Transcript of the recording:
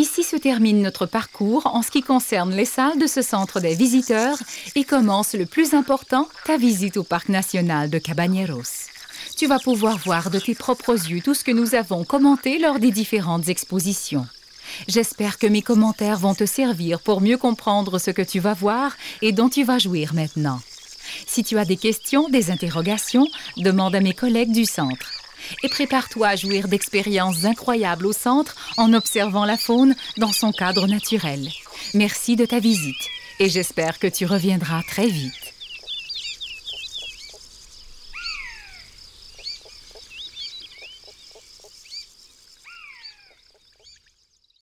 Ici se termine notre parcours en ce qui concerne les salles de ce centre des visiteurs et commence le plus important, ta visite au parc national de Cabañeros. Tu vas pouvoir voir de tes propres yeux tout ce que nous avons commenté lors des différentes expositions. J'espère que mes commentaires vont te servir pour mieux comprendre ce que tu vas voir et dont tu vas jouir maintenant. Si tu as des questions, des interrogations, demande à mes collègues du centre. Et prépare-toi à jouir d'expériences incroyables au centre en observant la faune dans son cadre naturel. Merci de ta visite et j'espère que tu reviendras très vite.